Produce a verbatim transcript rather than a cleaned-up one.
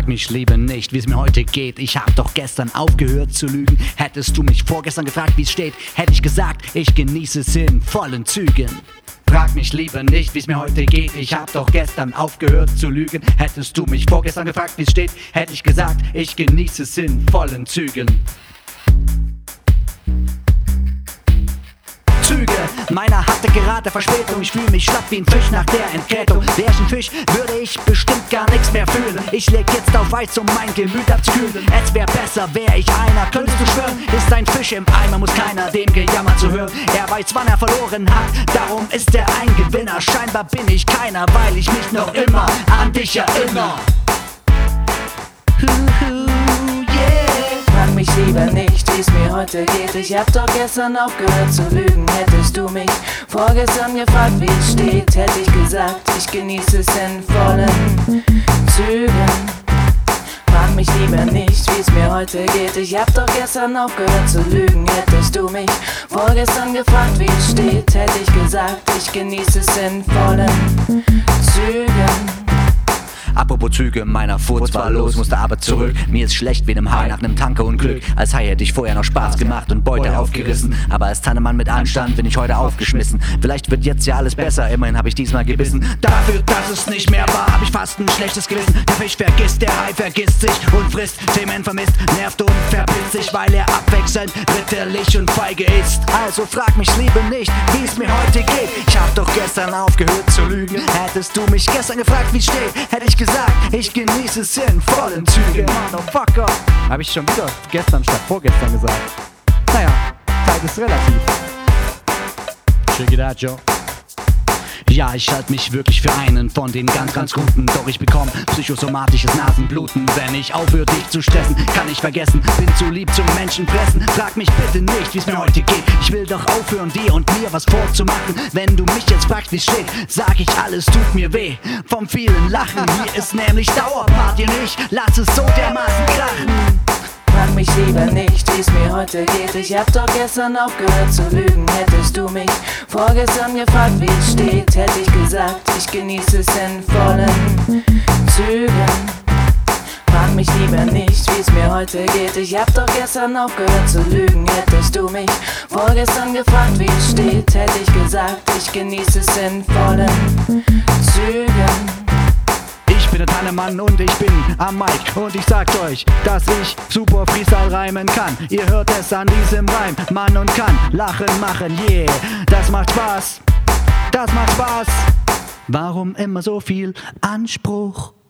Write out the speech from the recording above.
Frag mich lieber nicht, wie es mir heute geht. Ich hab doch gestern aufgehört zu lügen. Hättest du mich vorgestern gefragt, wie es steht, hätte ich gesagt, ich genieße es in vollen Zügen. Frag mich lieber nicht, wie es mir heute geht. Ich hab doch gestern aufgehört zu lügen. Hättest du mich vorgestern gefragt, wie es steht, hätte ich gesagt, ich genieße es in vollen Zügen. Züge meiner hatte gerade Verspätung. Ich fühle mich schlapp wie ein Fisch nach der Entkältung. Wär ich ein Fisch, würde ich bestimmt gar nichts mehr fühlen. Ich leg jetzt auf Eis, um mein Gemüt abzukühlen. Es wär besser, wär ich einer, könntest du schwören. Ist ein Fisch im Eimer, muss keiner dem Gejammer zu hören. Er weiß, wann er verloren hat, darum ist er ein Gewinner. Scheinbar bin ich keiner, weil ich mich noch immer an dich erinnere. Frag mich lieber nicht, wie's mir heute geht. Ich hab doch gestern aufgehört zu lügen. Hättest du mich vorgestern gefragt, wie es steht, hätte ich gesagt, ich genieße es in vollen Zügen. Frag mich lieber nicht, wie's mir heute geht. Ich hab doch gestern aufgehört zu lügen. Hättest du mich vorgestern gefragt, wie es steht, hätte ich gesagt, ich genieße es in vollen Zügen. Apropos Züge, meiner Furz war los, musste aber zurück. Mir ist schlecht wie nem Hai nach nem Tanker und Glück. Als Hai hätte ich vorher noch Spaß gemacht und Beute aufgerissen. Aber als Tannemann mit Anstand bin ich heute aufgeschmissen. Vielleicht wird jetzt ja alles besser, immerhin hab ich diesmal gebissen. Dafür, dass es nicht mehr war, hab ich fast ein schlechtes Gewissen. Der Fisch vergisst, der Hai vergisst sich und frisst. Themen vermisst, nervt und verpisst sich, weil er abwechselnd ritterlich und feige ist. Also frag mich lieber nicht, wie es mir heute geht. Ich hab doch gestern aufgehört zu lügen. Hättest du mich gestern gefragt, wie es steht, hätte ich gesagt, ich genieße es in vollen Zügen. Motherfucker. Hab ich schon wieder gestern statt vorgestern gesagt. Naja, Zeit ist relativ. Check it out, Joe. Ja, ich halte mich wirklich für einen von den ganz, ganz Guten. Doch ich bekomme psychosomatisches Nasenbluten. Wenn ich aufhöre, dich zu stressen, kann ich vergessen. Bin zu lieb zum Menschenfressen. Frag mich bitte nicht, wie es mir heute geht. Ich will doch aufhören, dir und mir was vorzumachen. Wenn du mich jetzt fragst, wie es steht, sag ich, alles tut mir weh. Vom vielen Lachen, hier ist nämlich Dauerparty und ich lass es so dermaßen krachen. Frag mich lieber nicht, wie's mir heute geht. Ich hab doch gestern aufgehört zu lügen. Hättest du mich vorgestern gefragt, wie es steht, hätte ich gesagt, ich genieße es in vollen Zügen. Frag mich lieber nicht, wie's mir heute geht. Ich hab doch gestern aufgehört zu lügen. Hättest du mich vorgestern gefragt, wie es steht, hätte ich gesagt, ich genieße es in vollen Zügen. Ich bin der Tannemann und ich bin am Mic und ich sag euch, dass ich super Freestyle reimen kann. Ihr hört es an diesem Reim, Mann und kann lachen machen, yeah. Das macht Spaß, das macht Spaß. Warum immer so viel Anspruch?